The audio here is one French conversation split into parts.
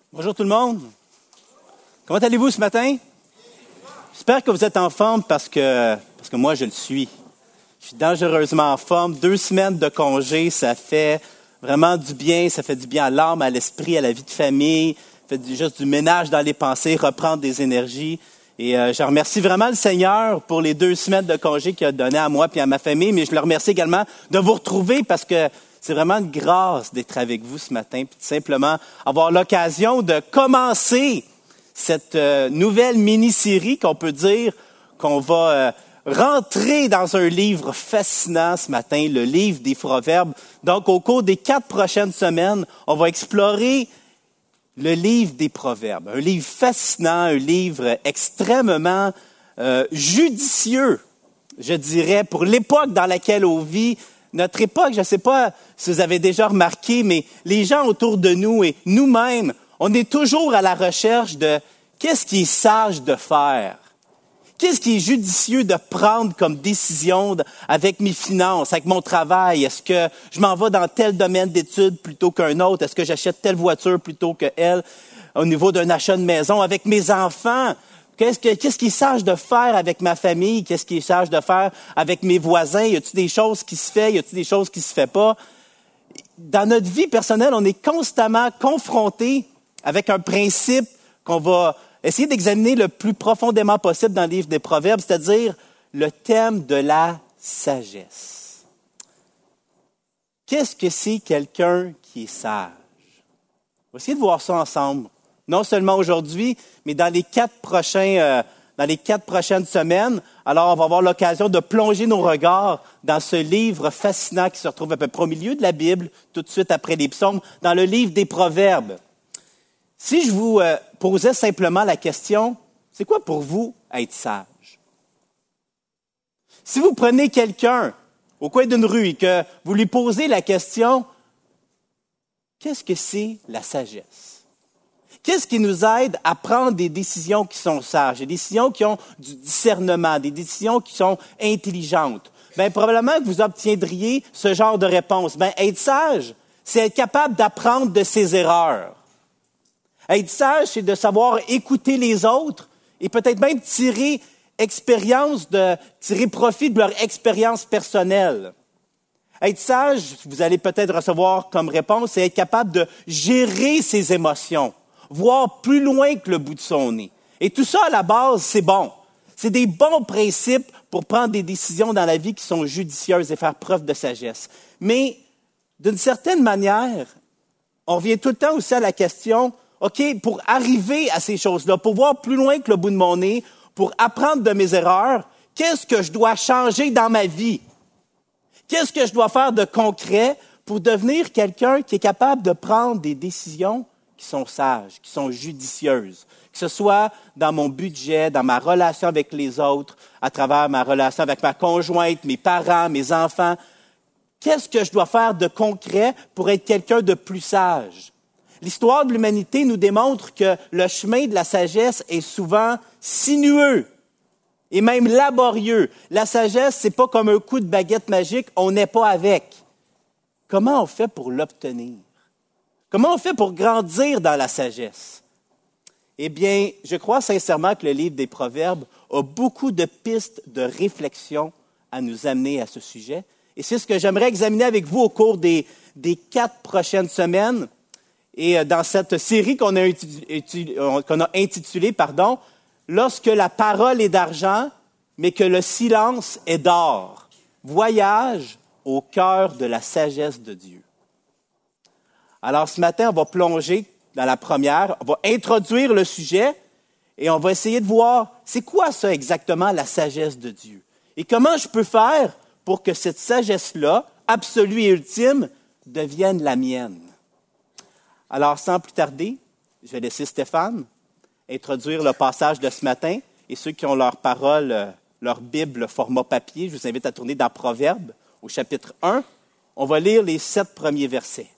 Bonjour tout le monde. Comment allez-vous ce matin? J'espère que vous êtes en forme parce que moi je le suis. Je suis dangereusement en forme. 2 semaines de congé, ça fait vraiment du bien. Ça fait du bien à l'âme, à l'esprit, à la vie de famille. Ça fait juste du ménage dans les pensées, reprendre des énergies. Et je remercie vraiment le Seigneur pour les 2 semaines de congé qu'il a donné à moi et à ma famille. Mais je le remercie également de vous retrouver parce que c'est vraiment une grâce d'être avec vous ce matin, puis de simplement avoir l'occasion de commencer cette nouvelle mini-série qu'on peut dire qu'on va rentrer dans un livre fascinant ce matin, le livre des Proverbes. Donc, au cours des 4 prochaines semaines, on va explorer le livre des Proverbes. Un livre fascinant, un livre extrêmement judicieux, je dirais, pour l'époque dans laquelle on vit. Notre époque, je ne sais pas si vous avez déjà remarqué, mais les gens autour de nous et nous-mêmes, on est toujours à la recherche de qu'est-ce qui est sage de faire? Qu'est-ce qui est judicieux de prendre comme décision avec mes finances, avec mon travail? Est-ce que je m'en vais dans tel domaine d'études plutôt qu'un autre? Est-ce que j'achète telle voiture plutôt qu'elle? Au niveau d'un achat de maison, avec mes enfants, qu'est-ce qui est sage de faire avec ma famille? Qu'est-ce qui est sage de faire avec mes voisins? Y a-t-il des choses qui se font? Y a-t-il des choses qui se font pas? Dans notre vie personnelle, on est constamment confronté avec un principe qu'on va essayer d'examiner le plus profondément possible dans le livre des Proverbes, c'est-à-dire le thème de la sagesse. Qu'est-ce que c'est quelqu'un qui est sage? On va essayer de voir ça ensemble. Non seulement aujourd'hui, mais dans les 4 prochaines semaines. Alors, on va avoir l'occasion de plonger nos regards dans ce livre fascinant qui se retrouve à peu près au milieu de la Bible, tout de suite après les psaumes, dans le livre des Proverbes. Si je vous posais simplement la question, c'est quoi pour vous être sage? Si vous prenez quelqu'un au coin d'une rue et que vous lui posez la question, qu'est-ce que c'est la sagesse? Qu'est-ce qui nous aide à prendre des décisions qui sont sages, des décisions qui ont du discernement, des décisions qui sont intelligentes? Bien, probablement que vous obtiendriez ce genre de réponse. Bien, être sage, c'est être capable d'apprendre de ses erreurs. Être sage, c'est de savoir écouter les autres et peut-être même tirer profit de leur expérience personnelle. Être sage, vous allez peut-être recevoir comme réponse, c'est être capable de gérer ses émotions, voir plus loin que le bout de son nez. Et tout ça, à la base, c'est bon. C'est des bons principes pour prendre des décisions dans la vie qui sont judicieuses et faire preuve de sagesse. Mais, d'une certaine manière, on revient tout le temps aussi à la question, OK, pour arriver à ces choses-là, pour voir plus loin que le bout de mon nez, pour apprendre de mes erreurs, qu'est-ce que je dois changer dans ma vie? Qu'est-ce que je dois faire de concret pour devenir quelqu'un qui est capable de prendre des décisions qui sont sages, qui sont judicieuses, que ce soit dans mon budget, dans ma relation avec les autres, à travers ma relation avec ma conjointe, mes parents, mes enfants. Qu'est-ce que je dois faire de concret pour être quelqu'un de plus sage? L'histoire de l'humanité nous démontre que le chemin de la sagesse est souvent sinueux et même laborieux. La sagesse, c'est pas comme un coup de baguette magique, on n'est pas avec. Comment on fait pour l'obtenir? Comment on fait pour grandir dans la sagesse? Eh bien, je crois sincèrement que le livre des Proverbes a beaucoup de pistes de réflexion à nous amener à ce sujet. Et c'est ce que j'aimerais examiner avec vous au cours des 4 prochaines semaines. Et dans cette série qu'on a intitulée, Lorsque la parole est d'argent, mais que le silence est d'or. Voyage au cœur de la sagesse de Dieu. Alors ce matin, on va plonger dans la première, on va introduire le sujet et on va essayer de voir c'est quoi ça exactement la sagesse de Dieu. Et comment je peux faire pour que cette sagesse-là, absolue et ultime, devienne la mienne. Alors, sans plus tarder, je vais laisser Stéphane introduire le passage de ce matin. Et ceux qui ont leur parole, leur Bible, format papier, je vous invite à tourner dans Proverbes, au chapitre 1. On va lire les 7 premiers versets.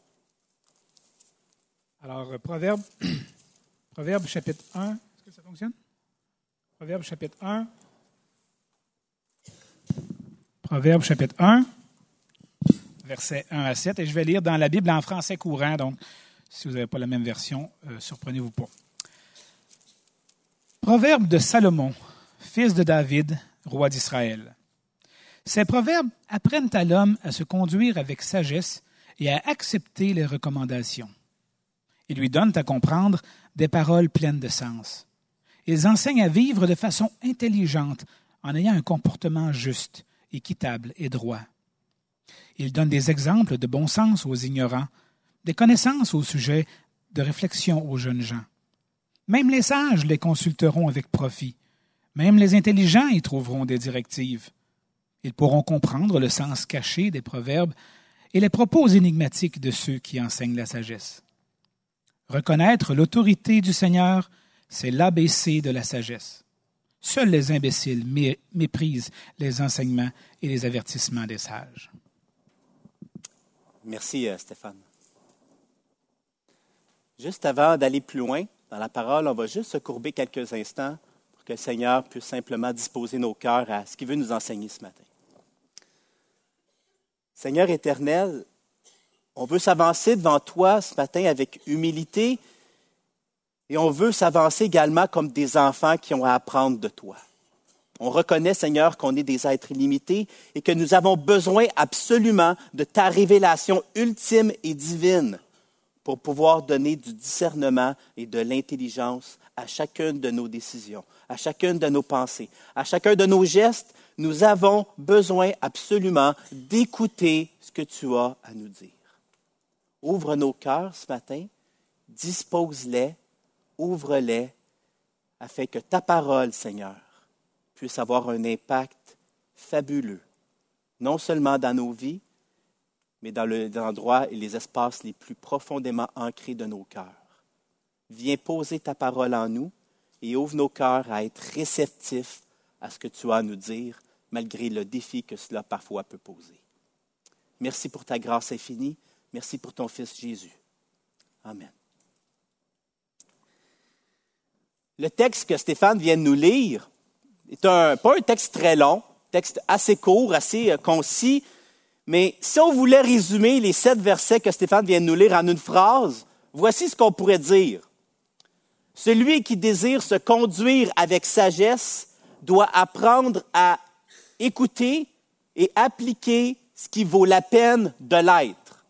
Alors, Proverbe chapitre 1. Est-ce que ça fonctionne? Proverbe chapitre 1. Proverbe chapitre 1. versets 1 à 7, et je vais lire dans la Bible en français courant. Donc, Si vous n'avez pas la même version, surprenez-vous pas. Proverbe de Salomon, fils de David, roi d'Israël. Ces proverbes apprennent à l'homme à se conduire avec sagesse et à accepter les recommandations. Ils lui donnent à comprendre des paroles pleines de sens. Ils enseignent à vivre de façon intelligente en ayant un comportement juste, équitable et droit. Ils donnent des exemples de bon sens aux ignorants, des connaissances au sujet de réflexion aux jeunes gens. Même les sages les consulteront avec profit. Même les intelligents y trouveront des directives. Ils pourront comprendre le sens caché des proverbes et les propos énigmatiques de ceux qui enseignent la sagesse. Reconnaître l'autorité du Seigneur, c'est l'ABC de la sagesse. Seuls les imbéciles méprisent les enseignements et les avertissements des sages. Merci, Stéphane. Juste avant d'aller plus loin dans la parole, on va juste se courber quelques instants pour que le Seigneur puisse simplement disposer nos cœurs à ce qu'il veut nous enseigner ce matin. Seigneur éternel, on veut s'avancer devant toi ce matin avec humilité et on veut s'avancer également comme des enfants qui ont à apprendre de toi. On reconnaît, Seigneur, qu'on est des êtres illimités et que nous avons besoin absolument de ta révélation ultime et divine pour pouvoir donner du discernement et de l'intelligence à chacune de nos décisions, à chacune de nos pensées, à chacun de nos gestes. Nous avons besoin absolument d'écouter ce que tu as à nous dire. Ouvre nos cœurs ce matin, dispose-les, ouvre-les, afin que ta parole, Seigneur, puisse avoir un impact fabuleux, non seulement dans nos vies, mais dans les endroits et les espaces les plus profondément ancrés de nos cœurs. Viens poser ta parole en nous et ouvre nos cœurs à être réceptifs à ce que tu as à nous dire, malgré le défi que cela parfois peut poser. Merci pour ta grâce infinie. Merci pour ton Fils Jésus. Amen. Le texte que Stéphane vient de nous lire est pas un texte très long, texte assez court, assez concis, mais si on voulait résumer les 7 versets que Stéphane vient de nous lire en une phrase, voici ce qu'on pourrait dire. Celui qui désire se conduire avec sagesse doit apprendre à écouter et appliquer ce qui vaut la peine de l'être.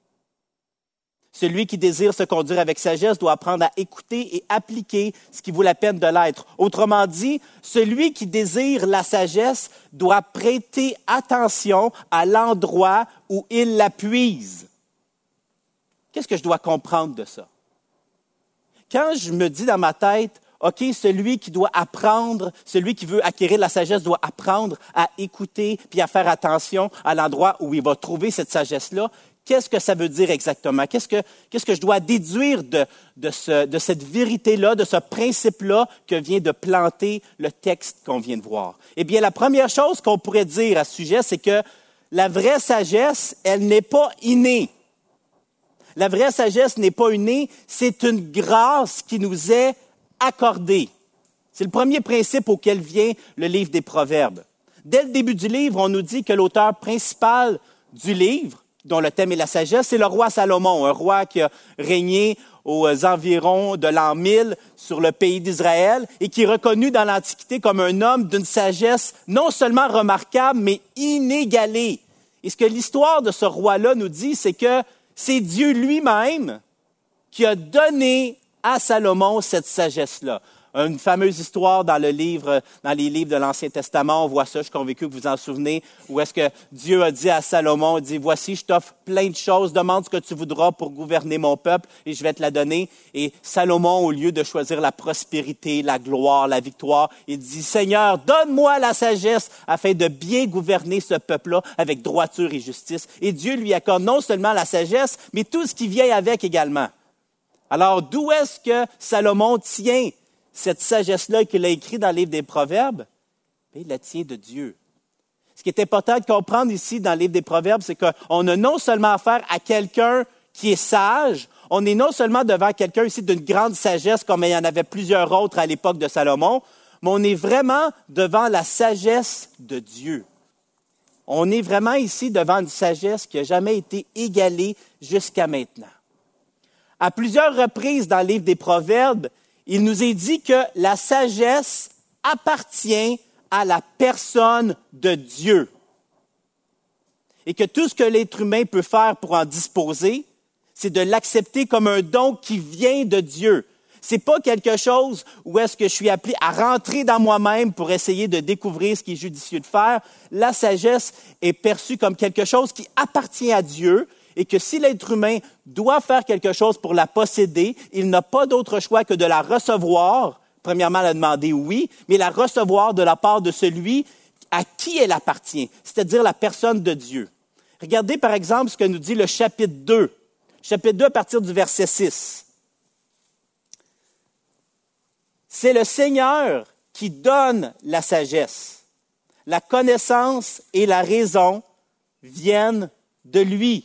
Celui qui désire se conduire avec sagesse doit apprendre à écouter et appliquer ce qui vaut la peine de l'être. Autrement dit, celui qui désire la sagesse doit prêter attention à l'endroit où il la puise. Qu'est-ce que je dois comprendre de ça? Quand je me dis dans ma tête, OK, celui qui doit apprendre, celui qui veut acquérir la sagesse doit apprendre à écouter puis à faire attention à l'endroit où il va trouver cette sagesse-là. Qu'est-ce que ça veut dire exactement? Qu'est-ce que je dois déduire de cette vérité-là, de ce principe-là que vient de planter le texte qu'on vient de voir? Eh bien, la première chose qu'on pourrait dire à ce sujet, c'est que la vraie sagesse, elle n'est pas innée. La vraie sagesse n'est pas innée, c'est une grâce qui nous est accordée. C'est le premier principe auquel vient le livre des Proverbes. Dès le début du livre, on nous dit que l'auteur principal du livre, dont le thème est la sagesse, c'est le roi Salomon, un roi qui a régné aux environs de l'an 1000 sur le pays d'Israël et qui est reconnu dans l'Antiquité comme un homme d'une sagesse non seulement remarquable, mais inégalée. Et ce que l'histoire de ce roi-là nous dit, c'est que c'est Dieu lui-même qui a donné à Salomon cette sagesse-là. Une fameuse histoire dans les livres de l'Ancien Testament, on voit ça, je suis convaincu que vous en souvenez, où est-ce que Dieu a dit à Salomon, il dit, voici, je t'offre plein de choses, demande ce que tu voudras pour gouverner mon peuple et je vais te la donner. Et Salomon, au lieu de choisir la prospérité, la gloire, la victoire, il dit, Seigneur, donne-moi la sagesse afin de bien gouverner ce peuple-là avec droiture et justice. Et Dieu lui accorde non seulement la sagesse, mais tout ce qui vient avec également. Alors, d'où est-ce que Salomon tient cette sagesse-là qu'il a écrite dans le livre des Proverbes? Bien, il la tient de Dieu. Ce qui est important de comprendre ici dans le livre des Proverbes, c'est qu'on a non seulement affaire à quelqu'un qui est sage, on est non seulement devant quelqu'un ici d'une grande sagesse, comme il y en avait plusieurs autres à l'époque de Salomon, mais on est vraiment devant la sagesse de Dieu. On est vraiment ici devant une sagesse qui n'a jamais été égalée jusqu'à maintenant. À plusieurs reprises dans le livre des Proverbes, il nous est dit que la sagesse appartient à la personne de Dieu. Et que tout ce que l'être humain peut faire pour en disposer, c'est de l'accepter comme un don qui vient de Dieu. C'est pas quelque chose où est-ce que je suis appelé à rentrer dans moi-même pour essayer de découvrir ce qui est judicieux de faire. La sagesse est perçue comme quelque chose qui appartient à Dieu et que si l'être humain doit faire quelque chose pour la posséder, il n'a pas d'autre choix que de la recevoir. Premièrement, la demander, oui, mais la recevoir de la part de celui à qui elle appartient, c'est-à-dire la personne de Dieu. Regardez par exemple ce que nous dit le chapitre 2. Chapitre 2 à partir du verset 6. C'est le Seigneur qui donne la sagesse. La connaissance et la raison viennent de lui.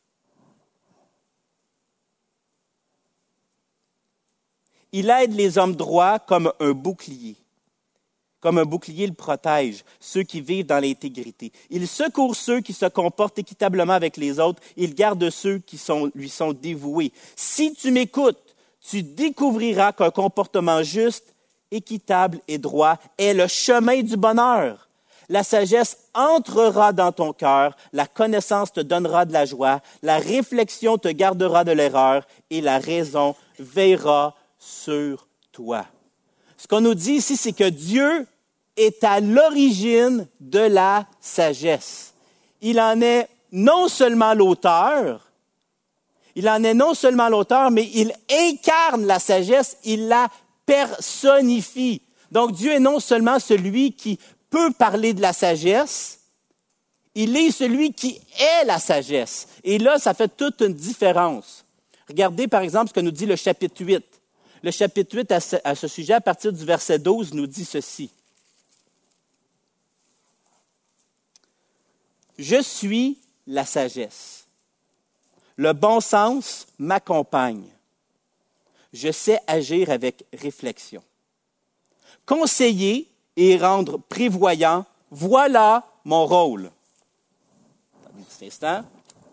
Il aide les hommes droits comme un bouclier. Comme un bouclier le protège, ceux qui vivent dans l'intégrité. Il secourt ceux qui se comportent équitablement avec les autres. Il garde ceux qui lui sont dévoués. Si tu m'écoutes, tu découvriras qu'un comportement juste, équitable et droit est le chemin du bonheur. La sagesse entrera dans ton cœur, la connaissance te donnera de la joie, la réflexion te gardera de l'erreur et la raison veillera sur toi. Ce qu'on nous dit ici, c'est que Dieu est à l'origine de la sagesse. Il en est non seulement l'auteur, mais il incarne la sagesse, il la personnifie. Donc Dieu est non seulement celui qui peut parler de la sagesse, il est celui qui est la sagesse. Et là, ça fait toute une différence. Regardez par exemple ce que nous dit le chapitre 8. Le chapitre 8 à ce sujet, à partir du verset 12, nous dit ceci. Je suis la sagesse. Le bon sens m'accompagne. Je sais agir avec réflexion. Conseiller et rendre prévoyant, voilà mon rôle. Attendez un petit instant.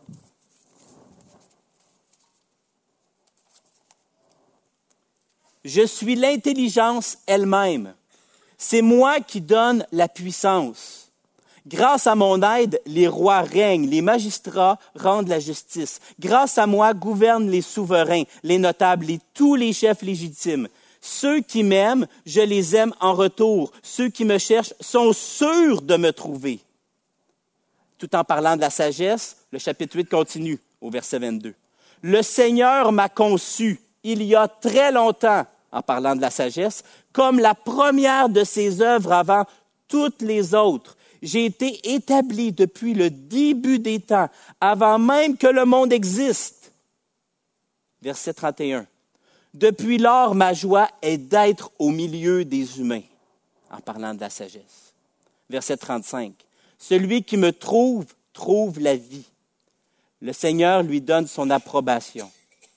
Je suis l'intelligence elle-même. C'est moi qui donne la puissance. Grâce à mon aide, les rois règnent, les magistrats rendent la justice. Grâce à moi, gouvernent les souverains, les notables et tous les chefs légitimes. Ceux qui m'aiment, je les aime en retour. Ceux qui me cherchent sont sûrs de me trouver. Tout en parlant de la sagesse, le chapitre 8 continue au verset 22. Le Seigneur m'a conçu il y a très longtemps, en parlant de la sagesse, comme la première de ses œuvres avant toutes les autres. J'ai été établi depuis le début des temps, avant même que le monde existe. Verset 31. Depuis lors, ma joie est d'être au milieu des humains, en parlant de la sagesse. Verset 35. Celui qui me trouve la vie. Le Seigneur lui donne son approbation.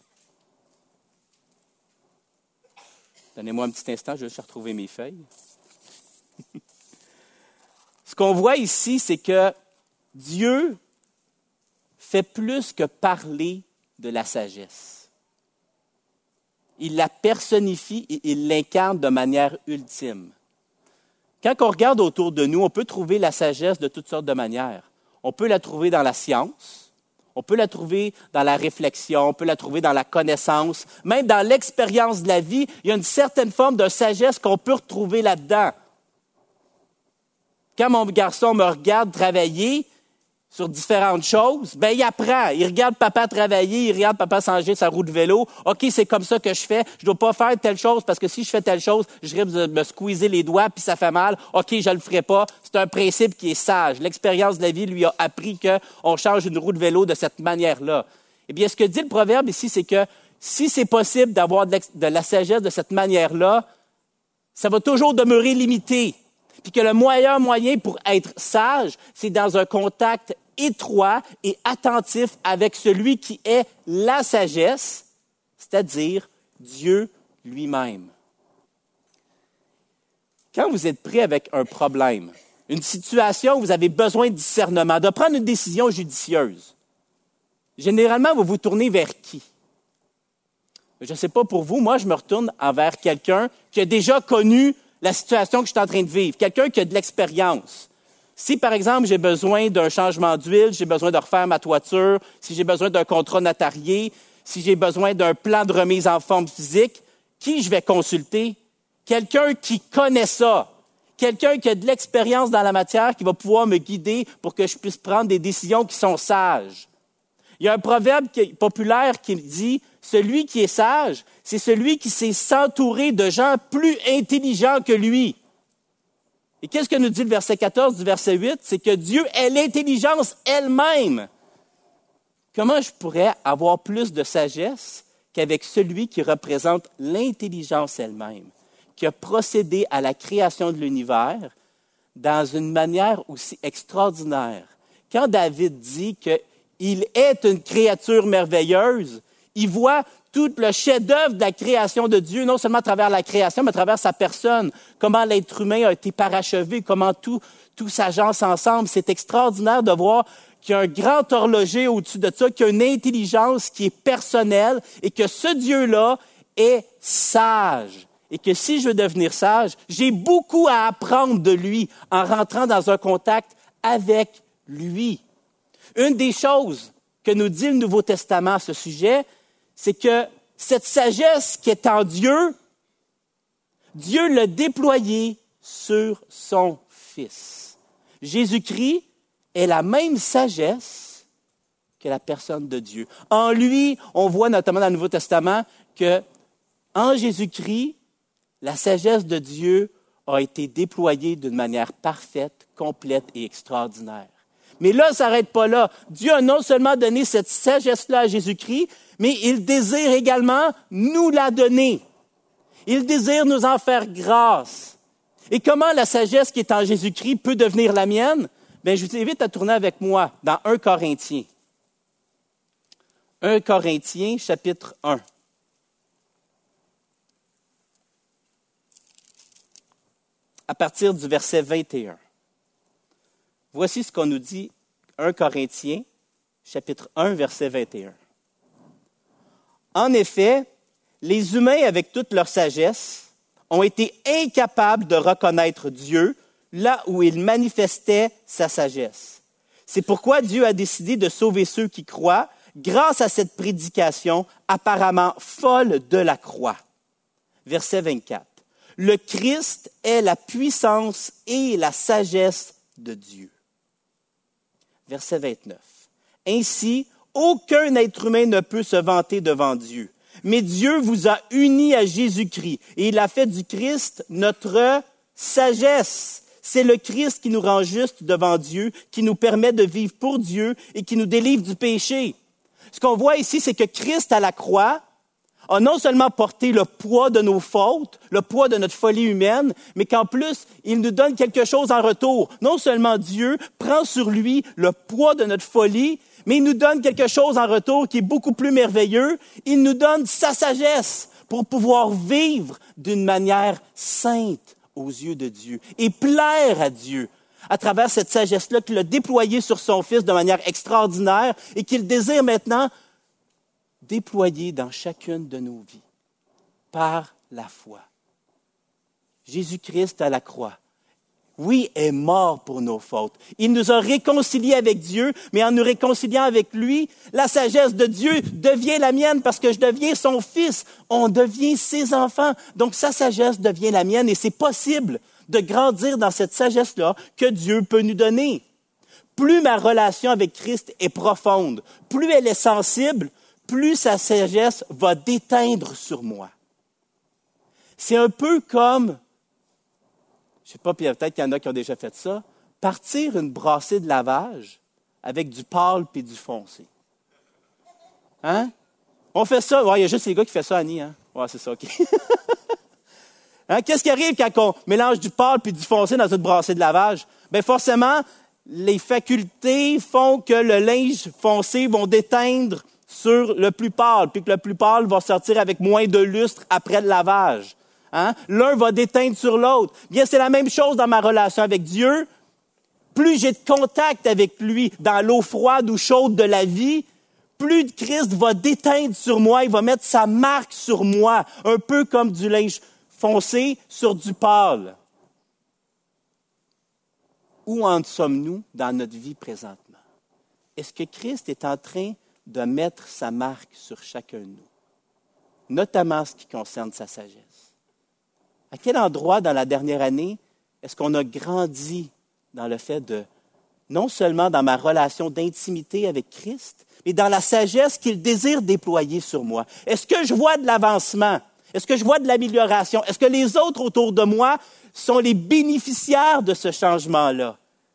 Donnez-moi un petit instant, je vais juste retrouver mes feuilles. Ce qu'on voit ici, c'est que Dieu fait plus que parler de la sagesse. Il la personnifie et il l'incarne de manière ultime. Quand on regarde autour de nous, on peut trouver la sagesse de toutes sortes de manières. On peut la trouver dans la science, on peut la trouver dans la réflexion, on peut la trouver dans la connaissance, même dans l'expérience de la vie, il y a une certaine forme de sagesse qu'on peut retrouver là-dedans. Quand mon garçon me regarde travailler sur différentes choses, ben il apprend. Il regarde papa travailler, il regarde papa changer sa roue de vélo. OK, c'est comme ça que je fais. Je dois pas faire telle chose parce que si je fais telle chose, je risque de me squeezer les doigts puis ça fait mal. OK, je le ferai pas. C'est un principe qui est sage. L'expérience de la vie lui a appris qu'on change une roue de vélo de cette manière-là. Eh bien, ce que dit le proverbe ici, c'est que si c'est possible d'avoir de la sagesse de cette manière-là, ça va toujours demeurer limité. Puis que le meilleur moyen pour être sage, c'est dans un contact étroit et attentif avec celui qui est la sagesse, c'est-à-dire Dieu lui-même. Quand vous êtes pris avec un problème, une situation où vous avez besoin de discernement, de prendre une décision judicieuse, généralement, vous vous tournez vers qui? Je ne sais pas pour vous, moi, je me retourne envers quelqu'un qui a déjà connu la situation que je suis en train de vivre, quelqu'un qui a de l'expérience. Si, par exemple, j'ai besoin d'un changement d'huile, j'ai besoin de refaire ma toiture, si j'ai besoin d'un contrat notarié, si j'ai besoin d'un plan de remise en forme physique, qui je vais consulter? Quelqu'un qui connaît ça. Quelqu'un qui a de l'expérience dans la matière, qui va pouvoir me guider pour que je puisse prendre des décisions qui sont sages. Il y a un proverbe populaire qui dit « Celui qui est sage, c'est celui qui sait s'entourer de gens plus intelligents que lui. » Et qu'est-ce que nous dit le verset 14 du verset 8? C'est que Dieu est l'intelligence elle-même. Comment je pourrais avoir plus de sagesse qu'avec celui qui représente l'intelligence elle-même, qui a procédé à la création de l'univers dans une manière aussi extraordinaire? Quand David dit qu'il est une créature merveilleuse, il voit tout le chef-d'œuvre de la création de Dieu, non seulement à travers la création, mais à travers sa personne, comment l'être humain a été parachevé, comment tout s'agence ensemble. C'est extraordinaire de voir qu'il y a un grand horloger au-dessus de ça, qu'il y a une intelligence qui est personnelle et que ce Dieu-là est sage. Et que si je veux devenir sage, j'ai beaucoup à apprendre de lui en rentrant dans un contact avec lui. Une des choses que nous dit le Nouveau Testament à ce sujet, c'est que cette sagesse qui est en Dieu, Dieu l'a déployée sur son Fils. Jésus-Christ est la même sagesse que la personne de Dieu. En lui, on voit notamment dans le Nouveau Testament que en Jésus-Christ, la sagesse de Dieu a été déployée d'une manière parfaite, complète et extraordinaire. Mais là, ça n'arrête pas là. Dieu a non seulement donné cette sagesse-là à Jésus-Christ, mais il désire également nous la donner. Il désire nous en faire grâce. Et comment la sagesse qui est en Jésus-Christ peut devenir la mienne? Bien, je vous invite à tourner avec moi dans 1 Corinthiens. 1 Corinthiens, chapitre 1. À partir du verset 21. Voici ce qu'on nous dit, 1 Corinthiens, chapitre 1, verset 21. En effet, les humains, avec toute leur sagesse, ont été incapables de reconnaître Dieu là où il manifestait sa sagesse. C'est pourquoi Dieu a décidé de sauver ceux qui croient grâce à cette prédication apparemment folle de la croix. Verset 24. Le Christ est la puissance et la sagesse de Dieu. Verset 29. Ainsi, aucun être humain ne peut se vanter devant Dieu. Mais Dieu vous a unis à Jésus-Christ et il a fait du Christ notre sagesse. C'est le Christ qui nous rend justes devant Dieu, qui nous permet de vivre pour Dieu et qui nous délivre du péché. Ce qu'on voit ici, c'est que Christ à la croix a non seulement porté le poids de nos fautes, le poids de notre folie humaine, mais qu'en plus, il nous donne quelque chose en retour. Non seulement Dieu prend sur lui le poids de notre folie, mais il nous donne quelque chose en retour qui est beaucoup plus merveilleux. Il nous donne sa sagesse pour pouvoir vivre d'une manière sainte aux yeux de Dieu et plaire à Dieu à travers cette sagesse-là qu'il a déployée sur son Fils de manière extraordinaire et qu'il désire maintenant déployé dans chacune de nos vies par la foi. Jésus-Christ à la croix, oui, est mort pour nos fautes. Il nous a réconciliés avec Dieu, mais en nous réconciliant avec lui, la sagesse de Dieu devient la mienne parce que je deviens son fils. On devient ses enfants. Donc, sa sagesse devient la mienne et c'est possible de grandir dans cette sagesse-là que Dieu peut nous donner. Plus ma relation avec Christ est profonde, plus elle est sensible, plus sa sagesse va déteindre sur moi. C'est un peu comme, je ne sais pas, peut-être qu'il y en a qui ont déjà fait ça, partir une brassée de lavage avec du pâle puis du foncé. Hein? On fait ça. Ouais, il y a juste les gars qui font ça, Annie. Hein? Ouais, c'est ça, OK. Hein? Qu'est-ce qui arrive quand on mélange du pâle puis du foncé dans une brassée de lavage? Bien, forcément, les facultés font que le linge foncé va déteindre sur le plus pâle, puis que le plus pâle va sortir avec moins de lustre après le lavage. Hein? L'un va déteindre sur l'autre. Bien, c'est la même chose dans ma relation avec Dieu. Plus j'ai de contact avec lui dans l'eau froide ou chaude de la vie, plus Christ va déteindre sur moi, il va mettre sa marque sur moi, un peu comme du linge foncé sur du pâle. Où en sommes-nous dans notre vie présentement? Est-ce que Christ est en train de mettre sa marque sur chacun de nous, notamment ce qui concerne sa sagesse? À quel endroit dans la dernière année est-ce qu'on a grandi dans le fait de, non seulement dans ma relation d'intimité avec Christ, mais dans la sagesse qu'il désire déployer sur moi? Est-ce que je vois de l'avancement? Est-ce que je vois de l'amélioration? Est-ce que les autres autour de moi sont les bénéficiaires de ce changement-là?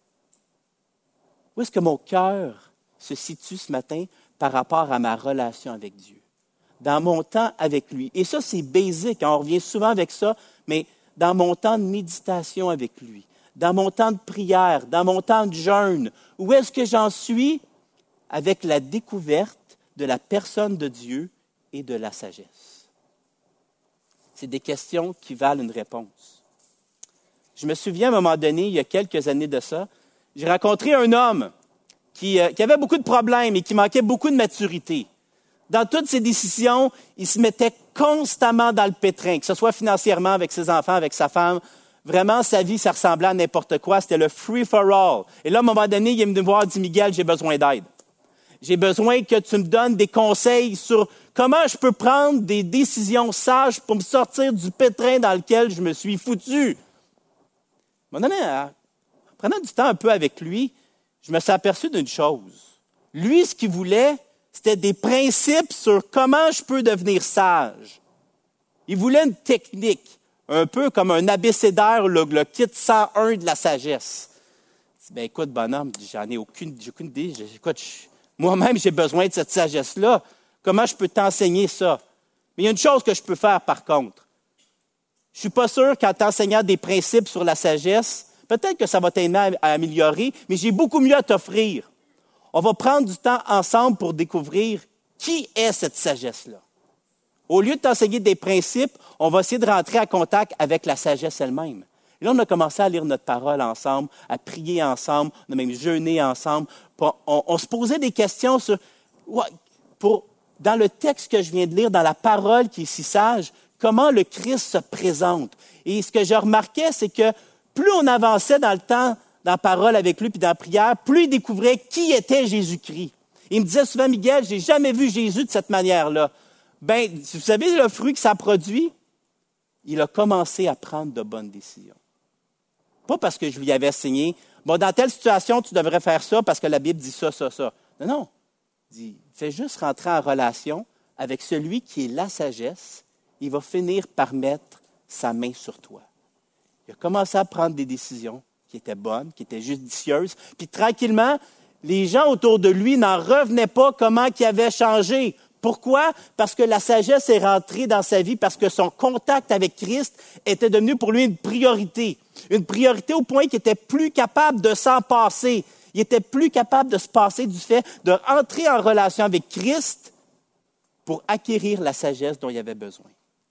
Où est-ce que mon cœur se situe ce matin par rapport à ma relation avec Dieu? Dans mon temps avec lui. Et ça, c'est basique, on revient souvent avec ça, mais dans mon temps de méditation avec lui, dans mon temps de prière, dans mon temps de jeûne, où est-ce que j'en suis avec la découverte de la personne de Dieu et de la sagesse? C'est des questions qui valent une réponse. Je me souviens à un moment donné, il y a quelques années de ça, j'ai rencontré un homme qui avait beaucoup de problèmes et qui manquait beaucoup de maturité. Dans toutes ses décisions, il se mettait constamment dans le pétrin, que ce soit financièrement, avec ses enfants, avec sa femme. Vraiment, sa vie, ça ressemblait à n'importe quoi. C'était le free for all. Et là, à un moment donné, il est venu me voir et dit, Miguel, j'ai besoin d'aide. J'ai besoin que tu me donnes des conseils sur comment je peux prendre des décisions sages pour me sortir du pétrin dans lequel je me suis foutu. À un moment donné, en prenant du temps un peu avec lui, je me suis aperçu d'une chose. Lui, ce qu'il voulait, c'était des principes sur comment je peux devenir sage. Il voulait une technique, un peu comme un abécédaire, le kit 101 de la sagesse. Je dis, ben écoute, bonhomme, j'en ai aucune idée. Écoute, moi-même, j'ai besoin de cette sagesse-là. Comment je peux t'enseigner ça? Mais il y a une chose que je peux faire, par contre. Je suis pas sûr qu'en t'enseignant des principes sur la sagesse, peut-être que ça va t'aider à améliorer, mais j'ai beaucoup mieux à t'offrir. On va prendre du temps ensemble pour découvrir qui est cette sagesse-là. Au lieu de t'enseigner des principes, on va essayer de rentrer en contact avec la sagesse elle-même. Et là, on a commencé à lire notre parole ensemble, à prier ensemble, on a même jeûné ensemble. On se posait des questions sur, dans le texte que je viens de lire, dans la parole qui est si sage, comment le Christ se présente. Et ce que je remarquais, c'est que plus on avançait dans le temps, dans la parole avec lui, puis dans la prière, plus il découvrait qui était Jésus-Christ. Il me disait souvent, Miguel, j'ai jamais vu Jésus de cette manière-là. Ben, vous savez le fruit que ça produit? Il a commencé à prendre de bonnes décisions. Pas parce que je lui avais enseigné, bon, dans telle situation, tu devrais faire ça parce que la Bible dit ça, ça, ça. Non. Il dit, fais juste rentrer en relation avec celui qui est la sagesse. Il va finir par mettre sa main sur toi. Il a commencé à prendre des décisions qui étaient bonnes, qui étaient judicieuses. Puis tranquillement, les gens autour de lui n'en revenaient pas comment il avait changé. Pourquoi? Parce que la sagesse est rentrée dans sa vie, parce que son contact avec Christ était devenu pour lui une priorité. Une priorité au point qu'il était plus capable de s'en passer. Il était plus capable de se passer du fait de rentrer en relation avec Christ pour acquérir la sagesse dont il avait besoin.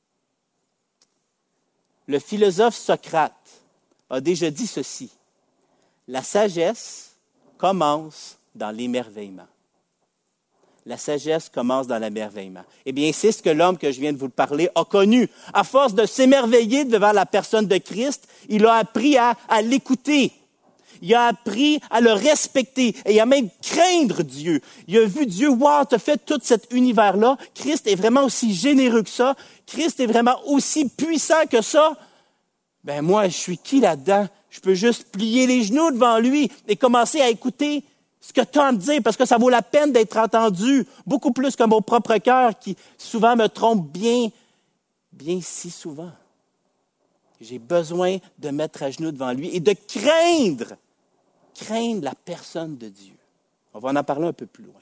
Le philosophe Socrate a déjà dit ceci. La sagesse commence dans l'émerveillement. La sagesse commence dans l'émerveillement. Eh bien, c'est ce que l'homme que je viens de vous parler a connu. À force de s'émerveiller devant la personne de Christ, il a appris à l'écouter. Il a appris à le respecter et à même craindre Dieu. Il a vu Dieu, wow, tu as fait tout cet univers-là. Christ est vraiment aussi généreux que ça. Christ est vraiment aussi puissant que ça. Ben moi, je suis qui là-dedans? Je peux juste plier les genoux devant lui et commencer à écouter ce que tu as à me dire, parce que ça vaut la peine d'être entendu, beaucoup plus que mon propre cœur qui souvent me trompe bien si souvent. J'ai besoin de mettre à genoux devant lui et de craindre la personne de Dieu. On va en parler un peu plus loin.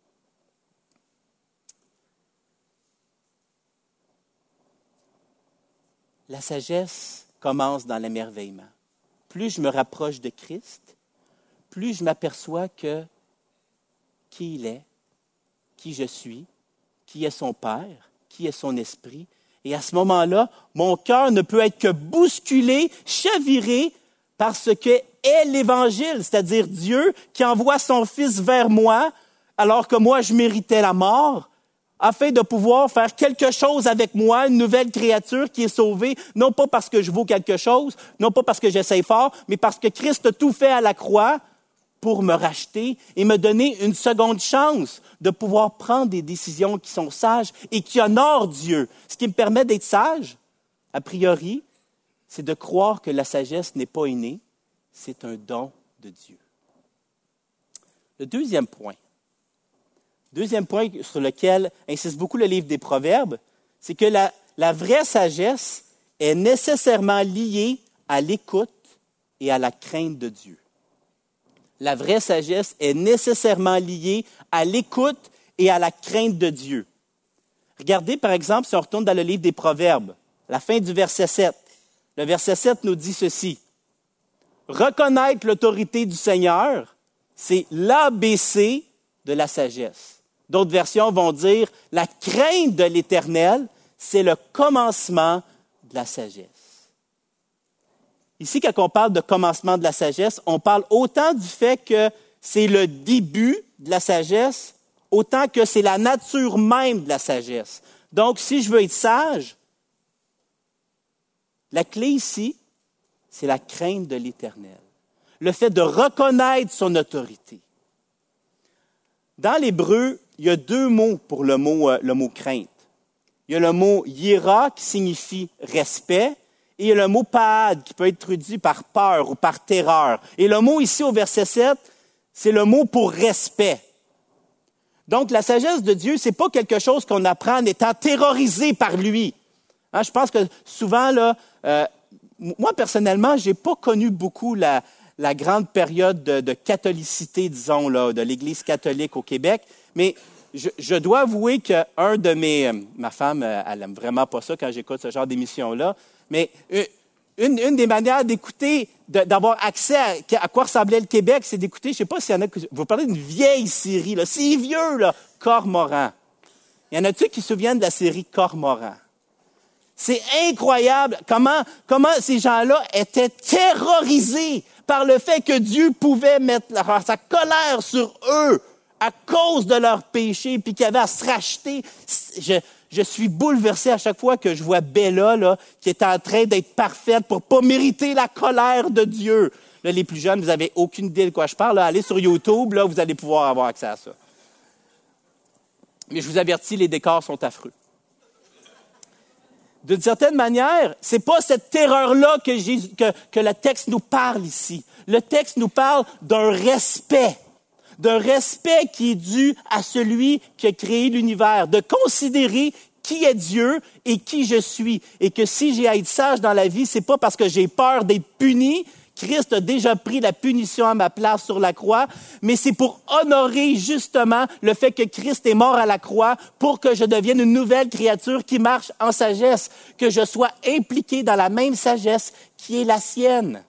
La sagesse commence dans l'émerveillement. Plus je me rapproche de Christ, plus je m'aperçois que qui il est, qui je suis, qui est son Père, qui est son Esprit. Et à ce moment-là, mon cœur ne peut être que bousculé, chaviré par ce que est l'Évangile, c'est-à-dire Dieu qui envoie son Fils vers moi alors que moi, je méritais la mort, afin de pouvoir faire quelque chose avec moi, une nouvelle créature qui est sauvée, non pas parce que je vaux quelque chose, non pas parce que j'essaie fort, mais parce que Christ a tout fait à la croix pour me racheter et me donner une seconde chance de pouvoir prendre des décisions qui sont sages et qui honorent Dieu. Ce qui me permet d'être sage, a priori, c'est de croire que la sagesse n'est pas innée, c'est un don de Dieu. Le deuxième point sur lequel insiste beaucoup le livre des Proverbes, c'est que la vraie sagesse est nécessairement liée à l'écoute et à la crainte de Dieu. La vraie sagesse est nécessairement liée à l'écoute et à la crainte de Dieu. Regardez, par exemple, si on retourne dans le livre des Proverbes, la fin du verset 7. Le verset 7 nous dit ceci. Reconnaître l'autorité du Seigneur, c'est l'ABC de la sagesse. D'autres versions vont dire la crainte de l'Éternel, c'est le commencement de la sagesse. Ici, quand on parle de commencement de la sagesse, on parle autant du fait que c'est le début de la sagesse, autant que c'est la nature même de la sagesse. Donc, si je veux être sage, la clé ici, c'est la crainte de l'Éternel. Le fait de reconnaître son autorité. Dans l'hébreu, il y a deux mots pour le mot crainte. Il y a le mot yira qui signifie respect, et il y a le mot pa'ad qui peut être traduit par peur ou par terreur. Et le mot ici au verset 7, c'est le mot pour respect. Donc la sagesse de Dieu, c'est pas quelque chose qu'on apprend en étant terrorisé par lui. Hein, je pense que souvent, là, moi personnellement, j'ai pas connu beaucoup la grande période de catholicité, disons, là, de l'Église catholique au Québec, mais je dois avouer qu'un de ma femme, elle aime vraiment pas ça quand j'écoute ce genre d'émission-là, mais une des manières d'écouter, d'avoir accès à quoi ressemblait le Québec, c'est d'écouter, je sais pas s'il y en a, vous parlez d'une vieille série, là, c'est vieux, là, Cormoran. Il y en a-tu qui se souviennent de la série Cormoran? C'est incroyable comment ces gens-là étaient terrorisés par le fait que Dieu pouvait mettre sa colère sur eux à cause de leurs péchés, puis qu'ils avaient à se racheter. Je suis bouleversé à chaque fois que je vois Bella, là, qui est en train d'être parfaite pour pas mériter la colère de Dieu. Là, les plus jeunes, vous avez aucune idée de quoi je parle. Là, allez sur YouTube, là, vous allez pouvoir avoir accès à ça. Mais je vous avertis, les décors sont affreux. D'une certaine manière, c'est pas cette terreur-là que le texte nous parle ici. Le texte nous parle d'un respect qui est dû à celui qui a créé l'univers, de considérer qui est Dieu et qui je suis. Et que si j'ai à être sage dans la vie, c'est pas parce que j'ai peur d'être puni. Christ a déjà pris la punition à ma place sur la croix, mais c'est pour honorer justement le fait que Christ est mort à la croix pour que je devienne une nouvelle créature qui marche en sagesse, que je sois impliqué dans la même sagesse qui est la sienne.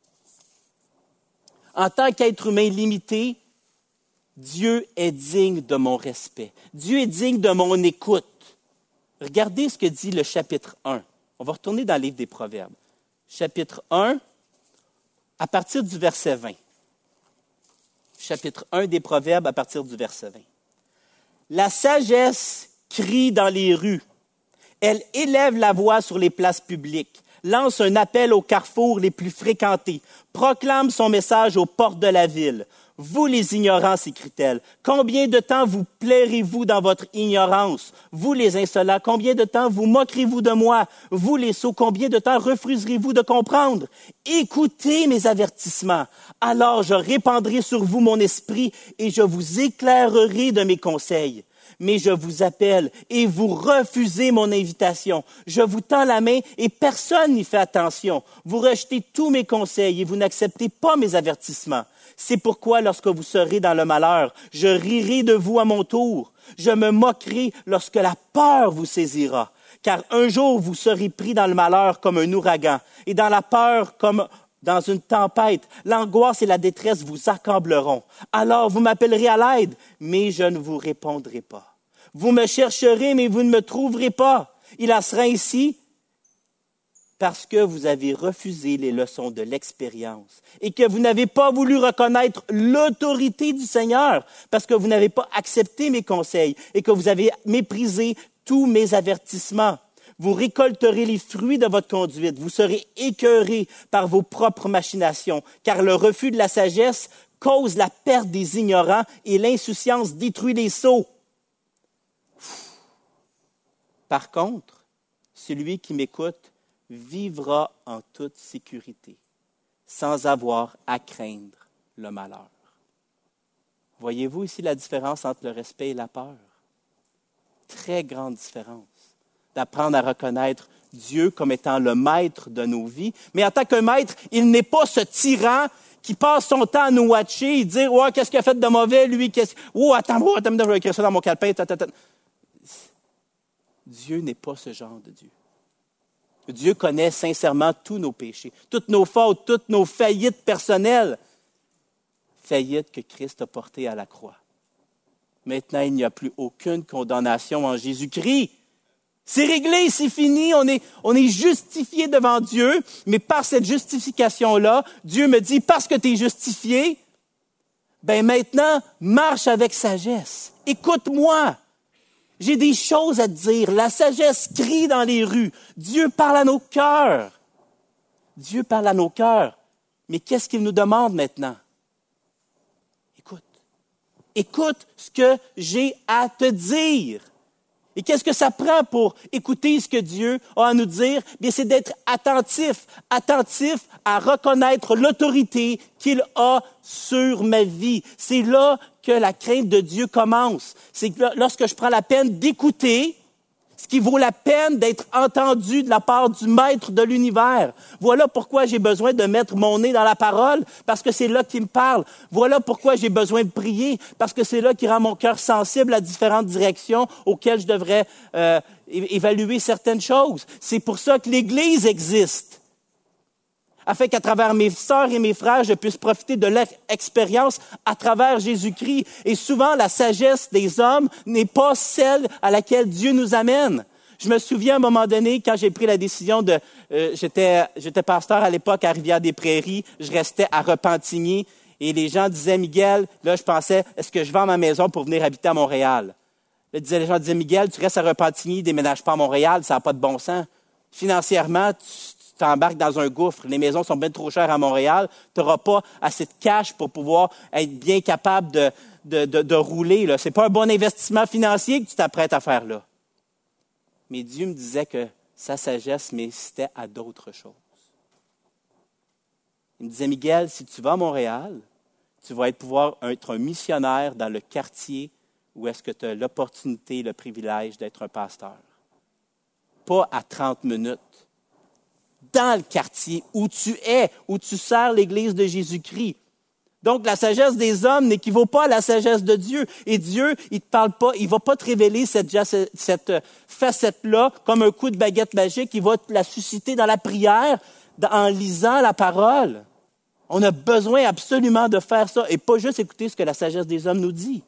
En tant qu'être humain limité, Dieu est digne de mon respect. Dieu est digne de mon écoute. Regardez ce que dit le chapitre 1. On va retourner dans le livre des Proverbes. Chapitre 1, à partir du verset 20. Chapitre 1 des Proverbes, à partir du verset 20. La sagesse crie dans les rues. Elle élève la voix sur les places publiques, lance un appel aux carrefours les plus fréquentés, proclame son message aux portes de la ville. Vous les ignorants, s'écrie-t-elle, combien de temps vous plairez-vous dans votre ignorance? Vous les insolents, combien de temps vous moquerez-vous de moi? Vous les sots, combien de temps refuserez-vous de comprendre? Écoutez mes avertissements, alors je répandrai sur vous mon esprit et je vous éclairerai de mes conseils. Mais je vous appelle et vous refusez mon invitation. Je vous tends la main et personne n'y fait attention. Vous rejetez tous mes conseils et vous n'acceptez pas mes avertissements. C'est pourquoi, lorsque vous serez dans le malheur, je rirai de vous à mon tour. Je me moquerai lorsque la peur vous saisira. Car un jour, vous serez pris dans le malheur comme un ouragan, et dans la peur comme dans une tempête. L'angoisse et la détresse vous accableront. Alors vous m'appellerez à l'aide, mais je ne vous répondrai pas. Vous me chercherez, mais vous ne me trouverez pas. Il en sera ainsi parce que vous avez refusé les leçons de l'expérience et que vous n'avez pas voulu reconnaître l'autorité du Seigneur, parce que vous n'avez pas accepté mes conseils et que vous avez méprisé tous mes avertissements. Vous récolterez les fruits de votre conduite. Vous serez écœurés par vos propres machinations, car le refus de la sagesse cause la perte des ignorants et l'insouciance détruit les sots. Par contre, celui qui m'écoute vivra en toute sécurité, sans avoir à craindre le malheur. Voyez-vous ici la différence entre le respect et la peur? Très grande différence. D'apprendre à reconnaître Dieu comme étant le maître de nos vies. Mais en tant que maître, il n'est pas ce tyran qui passe son temps à nous watcher et dire « Ouais, qu'est-ce qu'il a fait de mauvais, lui? Attends, je vais écrire ça dans mon calepin. » Dieu n'est pas ce genre de Dieu. Dieu connaît sincèrement tous nos péchés, toutes nos fautes, toutes nos faillites personnelles. Faillites que Christ a portées à la croix. Maintenant, il n'y a plus aucune condamnation en Jésus-Christ. C'est réglé, c'est fini, on est justifié devant Dieu, mais par cette justification-là, Dieu me dit, parce que tu es justifié, ben maintenant, marche avec sagesse. Écoute-moi. J'ai des choses à te dire. La sagesse crie dans les rues. Dieu parle à nos cœurs. Dieu parle à nos cœurs. Mais qu'est-ce qu'il nous demande maintenant? Écoute. Écoute ce que j'ai à te dire. Et qu'est-ce que ça prend pour écouter ce que Dieu a à nous dire? Bien, c'est d'être attentif à reconnaître l'autorité qu'il a sur ma vie. C'est là que la crainte de Dieu commence. C'est que lorsque je prends la peine d'écouter ce qui vaut la peine d'être entendu de la part du Maître de l'univers. Voilà pourquoi j'ai besoin de mettre mon nez dans la parole, parce que c'est là qu'il me parle. Voilà pourquoi j'ai besoin de prier, parce que c'est là qu'il rend mon cœur sensible à différentes directions auxquelles je devrais évaluer certaines choses. C'est pour ça que l'Église existe, afin qu'à travers mes sœurs et mes frères, je puisse profiter de leur expérience à travers Jésus-Christ. Et souvent, la sagesse des hommes n'est pas celle à laquelle Dieu nous amène. Je me souviens à un moment donné, quand j'ai pris la décision de... J'étais pasteur à l'époque à Rivière-des-Prairies, je restais à Repentigny, et les gens disaient, Miguel, là je pensais, est-ce que je vends ma maison pour venir habiter à Montréal? Là, les gens disaient, Miguel, tu restes à Repentigny, déménage pas à Montréal, ça n'a pas de bon sens. Financièrement, tu t'embarques dans un gouffre. Les maisons sont bien trop chères à Montréal. Tu n'auras pas assez de cash pour pouvoir être bien capable de rouler. Ce n'est pas un bon investissement financier que tu t'apprêtes à faire là. Mais Dieu me disait que sa sagesse m'incitait à d'autres choses. Il me disait, Miguel, si tu vas à Montréal, tu vas pouvoir être un missionnaire dans le quartier où est-ce que tu as l'opportunité, le privilège d'être un pasteur. Pas à 30 minutes. Dans le quartier où tu es, où tu sers l'Église de Jésus-Christ. Donc, la sagesse des hommes n'équivaut pas à la sagesse de Dieu. Et Dieu, il te parle pas, il va pas te révéler cette facette-là comme un coup de baguette magique. Il va te la susciter dans la prière, en lisant la parole. On a besoin absolument de faire ça et pas juste écouter ce que la sagesse des hommes nous dit.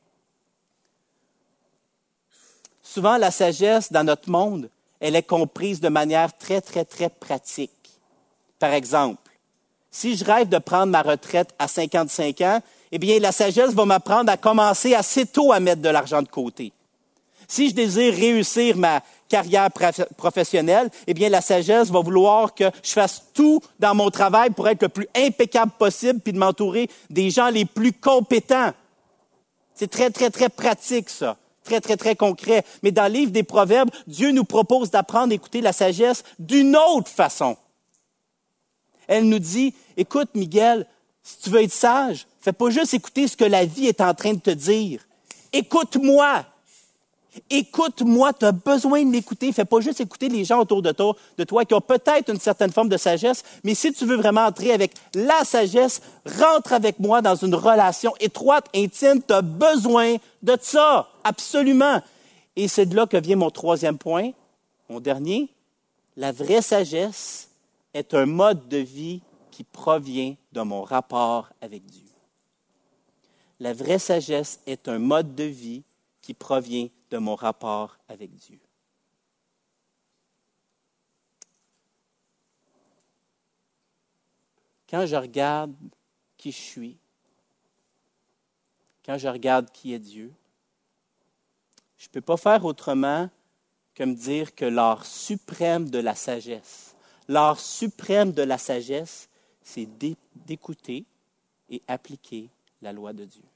Souvent, la sagesse dans notre monde, elle est comprise de manière très, très, très pratique. Par exemple, si je rêve de prendre ma retraite à 55 ans, eh bien, la sagesse va m'apprendre à commencer assez tôt à mettre de l'argent de côté. Si je désire réussir ma carrière professionnelle, eh bien, la sagesse va vouloir que je fasse tout dans mon travail pour être le plus impeccable possible puis de m'entourer des gens les plus compétents. C'est très, très, très pratique, ça. Très, très, très concret. Mais dans le livre des Proverbes, Dieu nous propose d'apprendre à écouter la sagesse d'une autre façon. Elle nous dit, écoute, Miguel, si tu veux être sage, fais pas juste écouter ce que la vie est en train de te dire. Écoute-moi. Écoute-moi, tu as besoin de m'écouter. Fais pas juste écouter les gens autour de toi qui ont peut-être une certaine forme de sagesse, mais si tu veux vraiment entrer avec la sagesse, rentre avec moi dans une relation étroite, intime. Tu as besoin de ça, absolument. Et c'est de là que vient mon troisième point, mon dernier. La vraie sagesse est un mode de vie qui provient de mon rapport avec Dieu. La vraie sagesse est un mode de vie qui provient de mon rapport avec Dieu. quand je regarde qui je suis, quand je regarde qui est Dieu, je ne peux pas faire autrement que me dire que l'art suprême de la sagesse, c'est d'écouter et appliquer la loi de Dieu.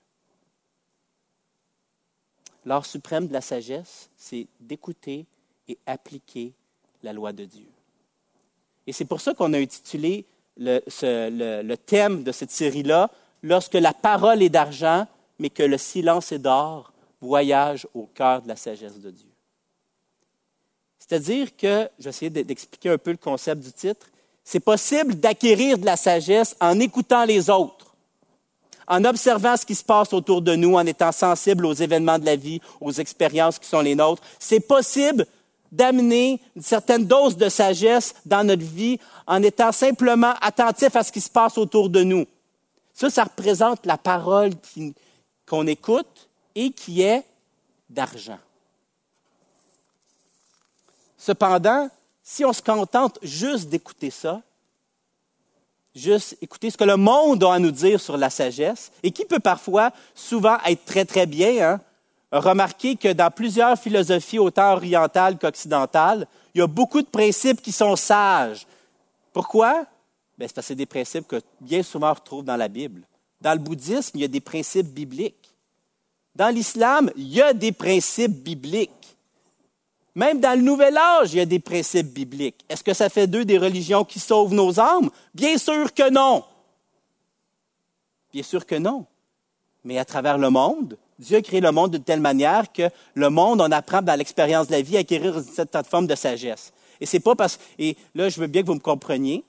L'art suprême de la sagesse, c'est d'écouter et appliquer la loi de Dieu. Et c'est pour ça qu'on a intitulé le thème de cette série-là, « Lorsque la parole est d'argent, mais que le silence est d'or, voyage au cœur de la sagesse de Dieu. » C'est-à-dire que, je vais essayer d'expliquer un peu le concept du titre, c'est possible d'acquérir de la sagesse en écoutant les autres, en observant ce qui se passe autour de nous, en étant sensible aux événements de la vie, aux expériences qui sont les nôtres. C'est possible d'amener une certaine dose de sagesse dans notre vie en étant simplement attentif à ce qui se passe autour de nous. Ça représente la parole qu'on écoute et qui est d'argent. Cependant, si on se contente juste d'écouter ça, juste écouter ce que le monde a à nous dire sur la sagesse, et qui peut parfois, souvent, être très, très bien, remarquez que dans plusieurs philosophies, autant orientales qu'occidentales, il y a beaucoup de principes qui sont sages. Pourquoi? C'est parce que c'est des principes que bien souvent on retrouve dans la Bible. Dans le bouddhisme, il y a des principes bibliques. Dans l'islam, il y a des principes bibliques. Même dans le Nouvel Âge, il y a des principes bibliques. Est-ce que ça fait d'eux des religions qui sauvent nos âmes? Bien sûr que non. Bien sûr que non. Mais à travers le monde, Dieu a créé le monde de telle manière que le monde, on apprend dans l'expérience de la vie à acquérir une certaine forme de sagesse. Et c'est pas parce... Et là, je veux bien que vous me compreniez.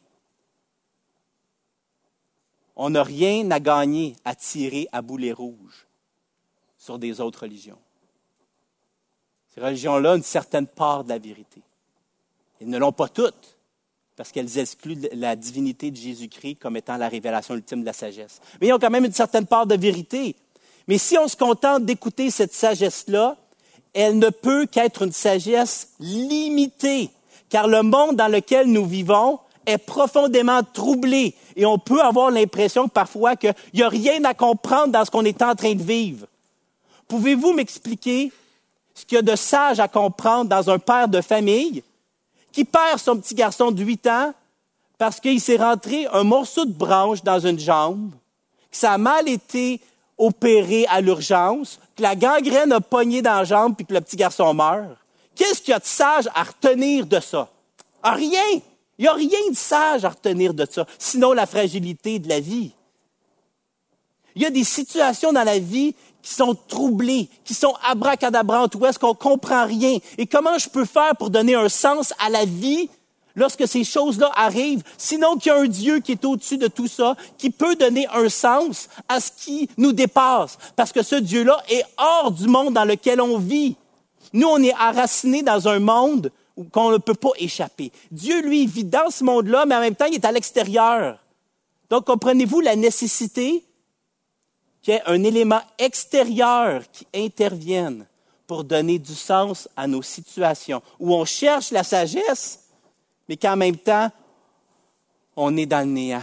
On n'a rien à gagner à tirer à boulet rouge sur des autres religions. Ces religions-là ont une certaine part de la vérité. Elles ne l'ont pas toutes, parce qu'elles excluent la divinité de Jésus-Christ comme étant la révélation ultime de la sagesse. Mais ils ont quand même une certaine part de vérité. Mais si on se contente d'écouter cette sagesse-là, elle ne peut qu'être une sagesse limitée, car le monde dans lequel nous vivons est profondément troublé et on peut avoir l'impression parfois qu'il n'y a rien à comprendre dans ce qu'on est en train de vivre. Pouvez-vous m'expliquer ce qu'il y a de sage à comprendre dans un père de famille qui perd son petit garçon de 8 ans parce qu'il s'est rentré un morceau de branche dans une jambe, que ça a mal été opéré à l'urgence, que la gangrène a pogné dans la jambe puis que le petit garçon meurt? Qu'est-ce qu'il y a de sage à retenir de ça? Rien! Il n'y a rien de sage à retenir de ça, sinon la fragilité de la vie. Il y a des situations dans la vie qui sont troublées, qui sont abracadabrantes, où est-ce qu'on ne comprend rien. Et comment je peux faire pour donner un sens à la vie lorsque ces choses-là arrivent, sinon qu'il y a un Dieu qui est au-dessus de tout ça, qui peut donner un sens à ce qui nous dépasse. Parce que ce Dieu-là est hors du monde dans lequel on vit. Nous, on est enracinés dans un monde qu'on ne peut pas échapper. Dieu, lui, vit dans ce monde-là, mais en même temps, il est à l'extérieur. Donc, comprenez-vous la nécessité qu'il y ait un élément extérieur qui intervienne pour donner du sens à nos situations, où on cherche la sagesse, mais qu'en même temps, on est dans le néant.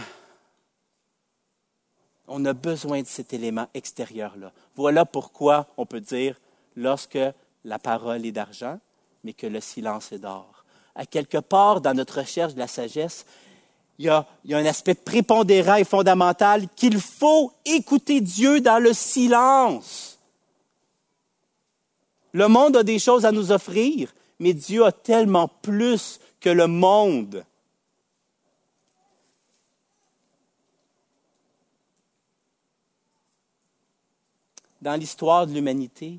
On a besoin de cet élément extérieur-là. Voilà pourquoi on peut dire, lorsque la parole est d'argent, mais que le silence est d'or. À quelque part, dans notre recherche de la sagesse, il y a un aspect prépondérant et fondamental qu'il faut écouter Dieu dans le silence. Le monde a des choses à nous offrir, mais Dieu a tellement plus que le monde. Dans l'histoire de l'humanité,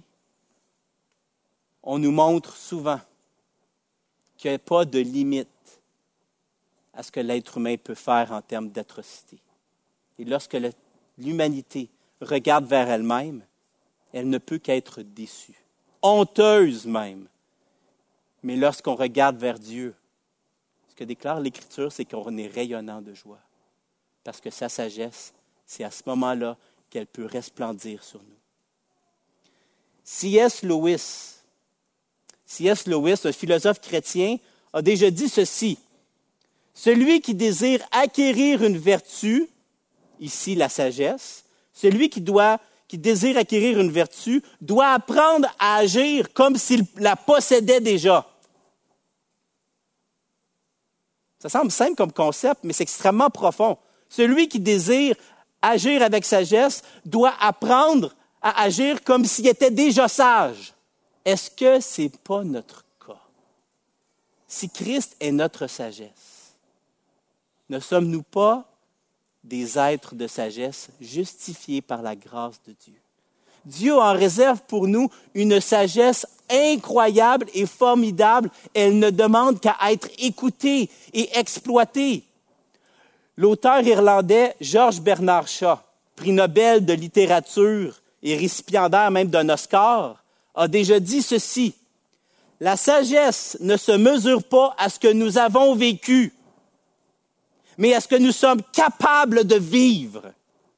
on nous montre souvent qu'il n'y a pas de limite à ce que l'être humain peut faire en termes d'atrocité. Et lorsque l'humanité regarde vers elle-même, elle ne peut qu'être déçue, honteuse même. Mais lorsqu'on regarde vers Dieu, ce que déclare l'Écriture, c'est qu'on est rayonnant de joie. Parce que sa sagesse, c'est à ce moment-là qu'elle peut resplendir sur nous. C.S. Lewis, un philosophe chrétien, a déjà dit ceci. Celui qui désire acquérir une vertu, ici la sagesse, celui qui désire acquérir une vertu doit apprendre à agir comme s'il la possédait déjà. Ça semble simple comme concept, mais c'est extrêmement profond. Celui qui désire agir avec sagesse doit apprendre à agir comme s'il était déjà sage. Est-ce que ce n'est pas notre cas? Si Christ est notre sagesse, ne sommes-nous pas des êtres de sagesse justifiés par la grâce de Dieu? Dieu en réserve pour nous une sagesse incroyable et formidable. Elle ne demande qu'à être écoutée et exploitée. L'auteur irlandais George Bernard Shaw, prix Nobel de littérature et récipiendaire même d'un Oscar, a déjà dit ceci: « La sagesse ne se mesure pas à ce que nous avons vécu, mais à ce que nous sommes capables de vivre. »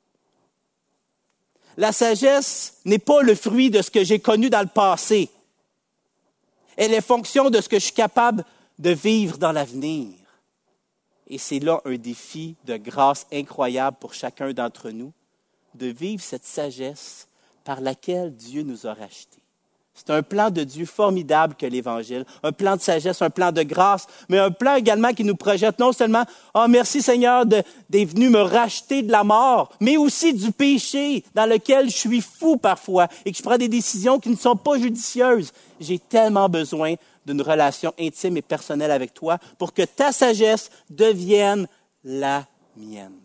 La sagesse n'est pas le fruit de ce que j'ai connu dans le passé. Elle est fonction de ce que je suis capable de vivre dans l'avenir. Et c'est là un défi de grâce incroyable pour chacun d'entre nous, de vivre cette sagesse par laquelle Dieu nous a rachetés. C'est un plan de Dieu formidable que l'Évangile, un plan de sagesse, un plan de grâce, mais un plan également qui nous projette non seulement « Oh, merci Seigneur d'être venu me racheter de la mort », mais aussi du péché dans lequel je suis fou parfois et que je prends des décisions qui ne sont pas judicieuses. J'ai tellement besoin d'une relation intime et personnelle avec toi pour que ta sagesse devienne la mienne.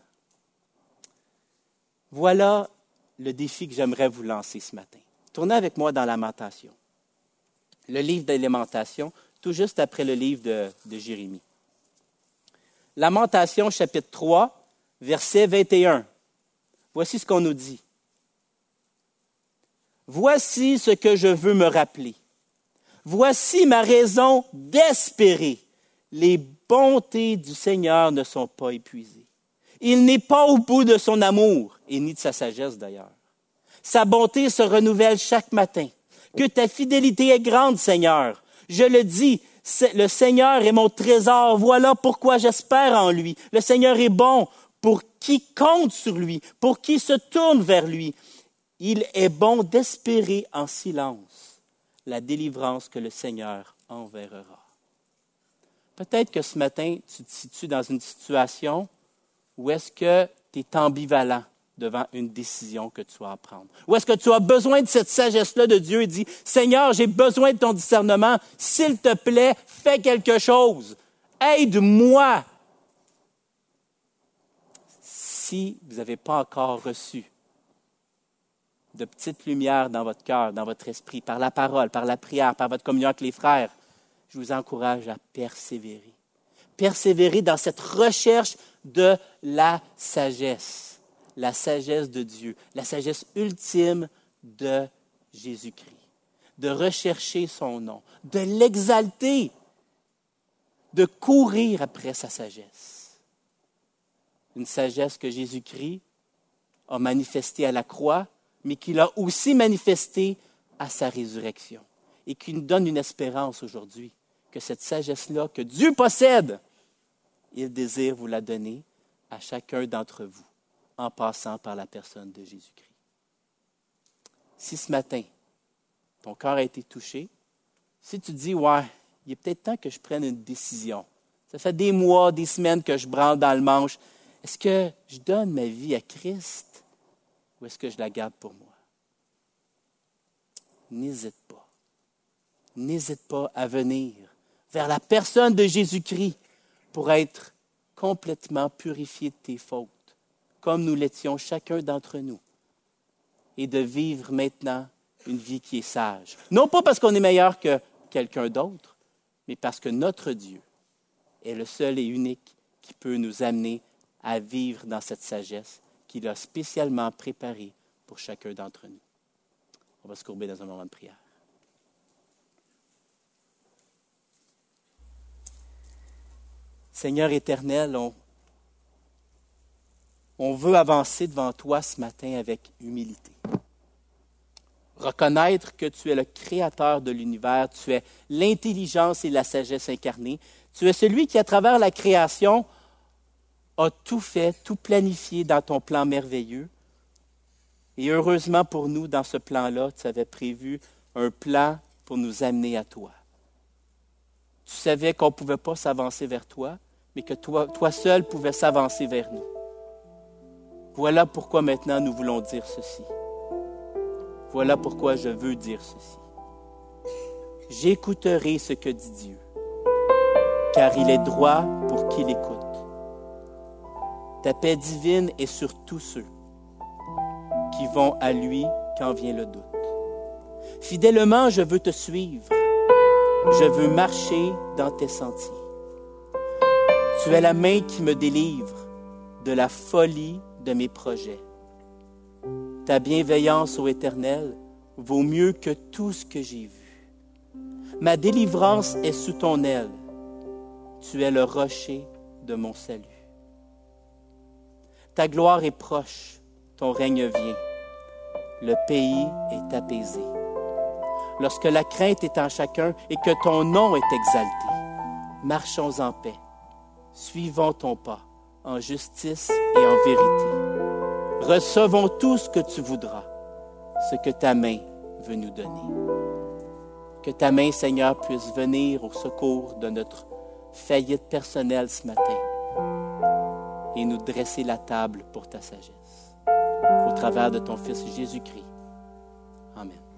Voilà le défi que j'aimerais vous lancer ce matin. Tournez avec moi dans Lamentation. Le livre de Lamentation, tout juste après le livre de Jérémie. Lamentation, chapitre 3, verset 21. Voici ce qu'on nous dit. « Voici ce que je veux me rappeler. Voici ma raison d'espérer. Les bontés du Seigneur ne sont pas épuisées. Il n'est pas au bout de son amour, et ni de sa sagesse d'ailleurs. Sa bonté se renouvelle chaque matin. Que ta fidélité est grande, Seigneur. Je le dis, le Seigneur est mon trésor. Voilà pourquoi j'espère en lui. Le Seigneur est bon pour qui compte sur lui, pour qui se tourne vers lui. Il est bon d'espérer en silence la délivrance que le Seigneur enverra. » Peut-être que ce matin, tu te situes dans une situation où est-ce que tu es ambivalent devant une décision que tu dois prendre. Ou est-ce que tu as besoin de cette sagesse-là de Dieu et dis, « Seigneur, j'ai besoin de ton discernement. S'il te plaît, fais quelque chose. Aide-moi. » Si vous n'avez pas encore reçu de petites lumières dans votre cœur, dans votre esprit, par la parole, par la prière, par votre communion avec les frères, je vous encourage à persévérer. Persévérer dans cette recherche de la sagesse de Dieu, la sagesse ultime de Jésus-Christ, de rechercher son nom, de l'exalter, de courir après sa sagesse. Une sagesse que Jésus-Christ a manifestée à la croix, mais qu'il a aussi manifestée à sa résurrection et qui nous donne une espérance aujourd'hui que cette sagesse-là que Dieu possède, il désire vous la donner à chacun d'entre vous en passant par la personne de Jésus-Christ. Si ce matin, ton cœur a été touché, si tu dis, « Ouais, il est peut-être temps que je prenne une décision. Ça fait des mois, des semaines que je branle dans le manche. Est-ce que je donne ma vie à Christ ou est-ce que je la garde pour moi? » N'hésite pas. N'hésite pas à venir vers la personne de Jésus-Christ pour être complètement purifié de tes fautes, comme nous l'étions chacun d'entre nous, et de vivre maintenant une vie qui est sage. Non pas parce qu'on est meilleur que quelqu'un d'autre, mais parce que notre Dieu est le seul et unique qui peut nous amener à vivre dans cette sagesse qu'il a spécialement préparée pour chacun d'entre nous. On va se courber dans un moment de prière. Seigneur éternel, on veut avancer devant toi ce matin avec humilité. Reconnaître que tu es le créateur de l'univers, tu es l'intelligence et la sagesse incarnée. Tu es celui qui, à travers la création, a tout fait, tout planifié dans ton plan merveilleux. Et heureusement pour nous, dans ce plan-là, tu avais prévu un plan pour nous amener à toi. Tu savais qu'on ne pouvait pas s'avancer vers toi, mais que toi seul pouvais s'avancer vers nous. Voilà pourquoi maintenant nous voulons dire ceci. Voilà pourquoi je veux dire ceci. J'écouterai ce que dit Dieu, car il est droit pour qui l'écoute. Ta paix divine est sur tous ceux qui vont à lui quand vient le doute. Fidèlement, je veux te suivre. Je veux marcher dans tes sentiers. Tu es la main qui me délivre de la folie de mes projets. Ta bienveillance, ô Éternel, vaut mieux que tout ce que j'ai vu. Ma délivrance est sous ton aile. Tu es le rocher de mon salut. Ta gloire est proche, ton règne vient. Le pays est apaisé. Lorsque la crainte est en chacun et que ton nom est exalté, marchons en paix, suivons ton pas en justice et en vérité. Recevons tout ce que tu voudras, ce que ta main veut nous donner. Que ta main, Seigneur, puisse venir au secours de notre faillite personnelle ce matin et nous dresser la table pour ta sagesse. Au travers de ton Fils Jésus-Christ. Amen.